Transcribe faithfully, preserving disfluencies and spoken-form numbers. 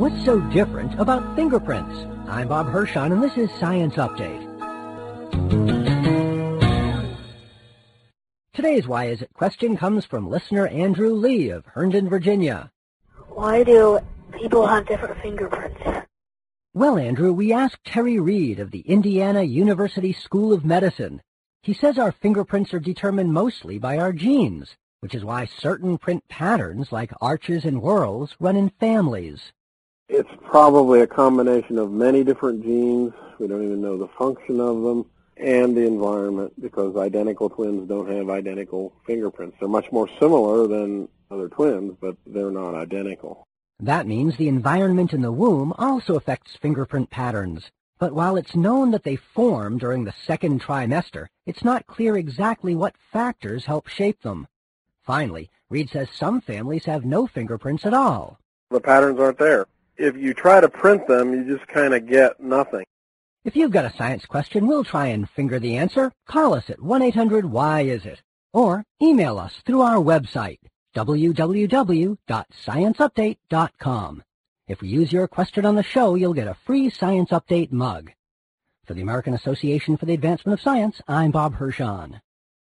What's so different about fingerprints? I'm Bob Hirschon, and this is Science Update. Today's Why Is It question comes from listener Andrew Lee of Herndon, Virginia. Why do people have different fingerprints? Well, Andrew, we asked Terry Reed of the Indiana University School of Medicine. He says our fingerprints are determined mostly by our genes, which is why certain print patterns like arches and whorls run in families. It's probably a combination of many different genes. We don't even know the function of them, and the environment, because identical twins don't have identical fingerprints. They're much more similar than other twins, but they're not identical. That means the environment in the womb also affects fingerprint patterns. But while it's known that they form during the second trimester, it's not clear exactly what factors help shape them. Finally, Reed says some families have no fingerprints at all. The patterns aren't there. If you try to print them, you just kind of get nothing. If you've got a science question, we'll try and finger the answer. Call us at one eight hundred why is it? Or email us through our website, w w w dot science update dot com. If we use your question on the show, you'll get a free Science Update mug. For the American Association for the Advancement of Science, I'm Bob Hirschon.